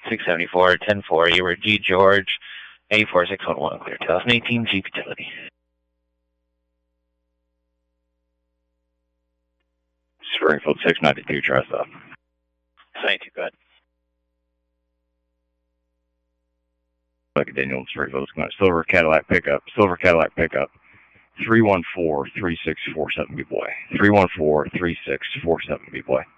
674, 10-4, you were G. George, 84611, clear 2018 Jeep Utility. Springfield 692, try stop. 92, go ahead. Daniel Springfield, Silver Cadillac pickup, 314-3647, B boy. 314-3647, B boy.